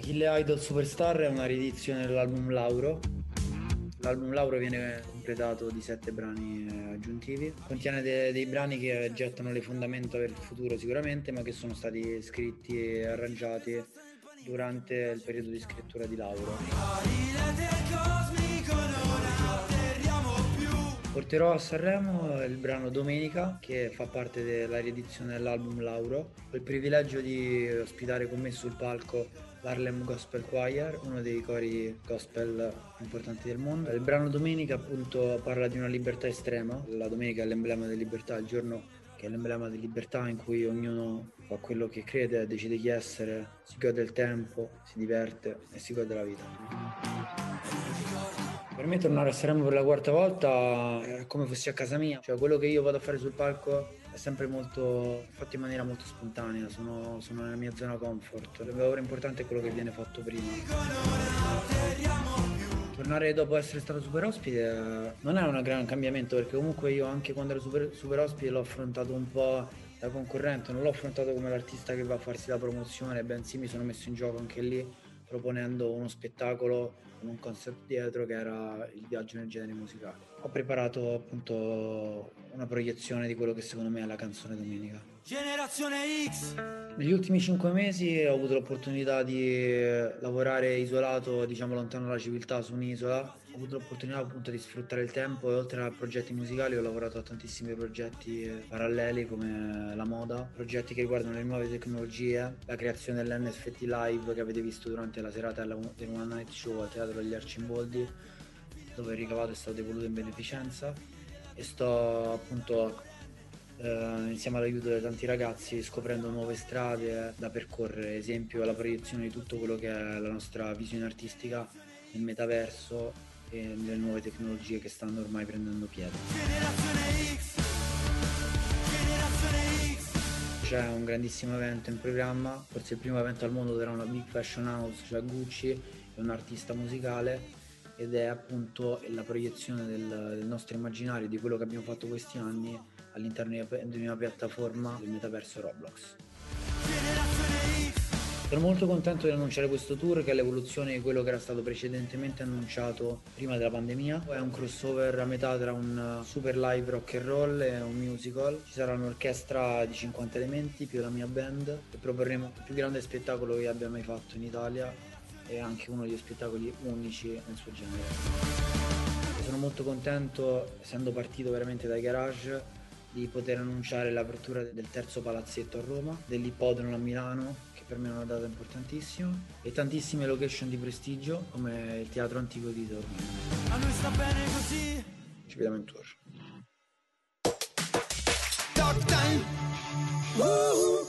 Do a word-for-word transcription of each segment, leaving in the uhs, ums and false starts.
Achille Idol Superstar è una riedizione dell'album Lauro. L'album Lauro viene completato di sette brani aggiuntivi. Contiene de- dei brani che gettano le fondamenta per il futuro sicuramente, ma che sono stati scritti e arrangiati durante il periodo di scrittura di Lauro. Porterò a Sanremo il brano Domenica, che fa parte della riedizione dell'album Lauro. Ho il privilegio di ospitare con me sul palco l'Harlem Gospel Choir, uno dei cori gospel importanti del mondo. Il brano Domenica appunto parla di una libertà estrema. La domenica è l'emblema della libertà, il giorno che è l'emblema di libertà in cui ognuno fa quello che crede, decide chi essere, si gode del tempo, si diverte e si gode la vita. Per me tornare a Sanremo per la quarta volta è come fossi a casa mia, cioè quello che io vado a fare sul palco è sempre molto fatto in maniera molto spontanea, sono, sono nella mia zona comfort. Il lavoro importante è quello che viene fatto prima. Tornare dopo essere stato super ospite non è un gran cambiamento, perché comunque io anche quando ero super, super ospite l'ho affrontato un po' da concorrente, non l'ho affrontato come l'artista che va a farsi la promozione, bensì mi sono messo in gioco anche lì proponendo uno spettacolo con un concept dietro che era il viaggio nel genere musicale. Ho preparato appunto una proiezione di quello che secondo me è la canzone Domenica. Generazione X! Negli ultimi cinque mesi ho avuto l'opportunità di lavorare isolato, diciamo lontano dalla civiltà, su un'isola. Ho avuto l'opportunità appunto di sfruttare il tempo e oltre a progetti musicali ho lavorato a tantissimi progetti paralleli come la moda, progetti che riguardano le nuove tecnologie, la creazione dell'N F T Live che avete visto durante la serata del One Night Show al Teatro degli Arcimboldi, dove il ricavato è stato devoluto in beneficenza, e sto appunto eh, insieme all'aiuto di tanti ragazzi scoprendo nuove strade da percorrere, esempio la proiezione di tutto quello che è la nostra visione artistica nel metaverso e nelle nuove tecnologie che stanno ormai prendendo piede. Generazione X, Generazione X. C'è un grandissimo evento in programma, forse il primo evento al mondo, sarà una big fashion house, cioè Gucci è un artista musicale ed è appunto la proiezione del, del nostro immaginario, di quello che abbiamo fatto questi anni all'interno di una piattaforma del metaverso Roblox. Sono molto contento di annunciare questo tour, che è l'evoluzione di quello che era stato precedentemente annunciato prima della pandemia. È un crossover a metà tra un super live rock and roll e un musical. Ci sarà un'orchestra di cinquanta elementi più la mia band e proporremo il più grande spettacolo che abbia mai fatto in Italia e anche uno degli spettacoli unici nel suo genere. Sono molto contento, essendo partito veramente dai garage, di poter annunciare l'apertura del terzo palazzetto a Roma, dell'Ippodromo a Milano, che per me è una data importantissima, e tantissime location di prestigio come il Teatro Antico di Taormina. A noi sta bene così. Ci vediamo in tour. Talk time. Uh-huh.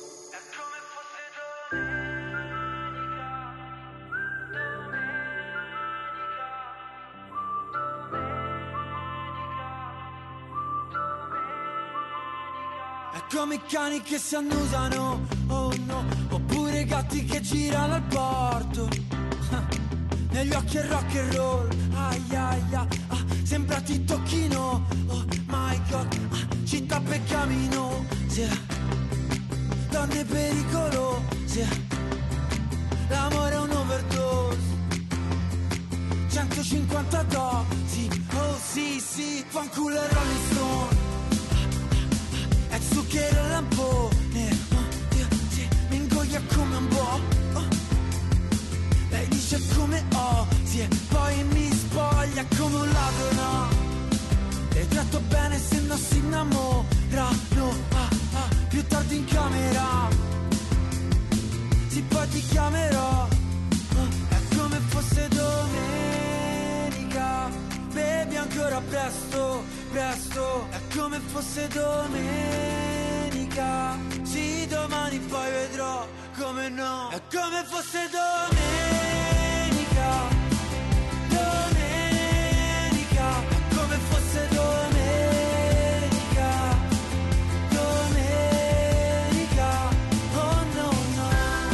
Come cani che si annusano, oh no, oppure gatti che girano al porto. Negli occhi è rock and roll, ai ai ai, ah, sembra ti tocchino, oh my god, ah, città per camino, sì. Donne pericolose, l'amore è un overdose, centocinquanta dosi, oh sì sì, fanculo e Rolling Stone. È zucchero e lampone, oh, Dio, sì, mi ingoglia come un po', oh. Lei dice come ho, sì, e poi mi spoglia come un ladro, no. Le tratto bene se non si innamorano, ah, ah, più tardi in camera. Sì, poi ti chiamerò, oh, è come fosse domenica. Bevi ancora presto, presto, è come fosse domenica. Sì, domani poi vedrò come no. È come fosse domenica, domenica, è come fosse domenica, domenica, oh no no.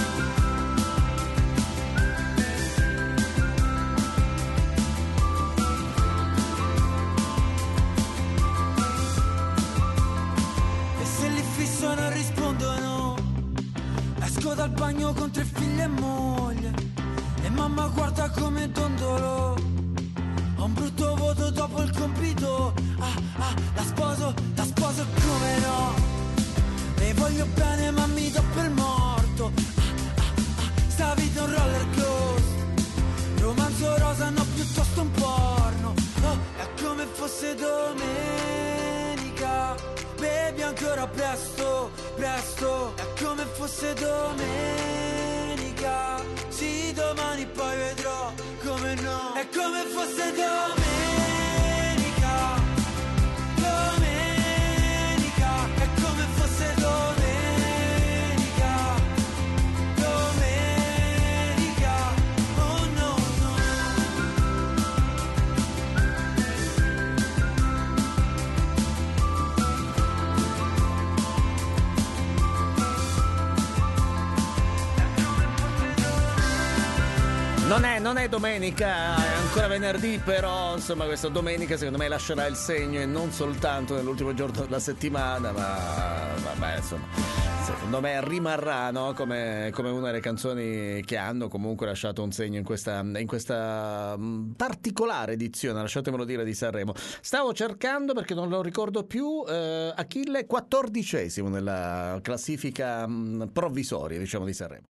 E se li fisso non rispondono, esco dal bagno con tre figlie e moglie, mamma guarda come dondolo, ho un brutto voto dopo il compito. Ah ah, la sposo, la sposo come no, le voglio bene ma mi do per morto. Ah ah ah, sta vita è un roller coaster, romanzo rosa no piuttosto un porno. Oh, è come fosse domenica, bevi ancora presto, presto. È come fosse domenica, sì domani poi vedrò come no. È come fosse domenica, domenica. È come fosse domenica, domenica. Oh no no. Non è, non è domenica, è ancora venerdì, però insomma questa domenica secondo me lascerà il segno, e non soltanto nell'ultimo giorno della settimana, ma vabbè, insomma, secondo me rimarrà, no? come, come una delle canzoni che hanno comunque lasciato un segno in questa, in questa mh, particolare edizione, lasciatemelo dire, di Sanremo. Stavo cercando, perché non lo ricordo più, eh, Achille quattordicesimo nella classifica mh, provvisoria, diciamo, di Sanremo.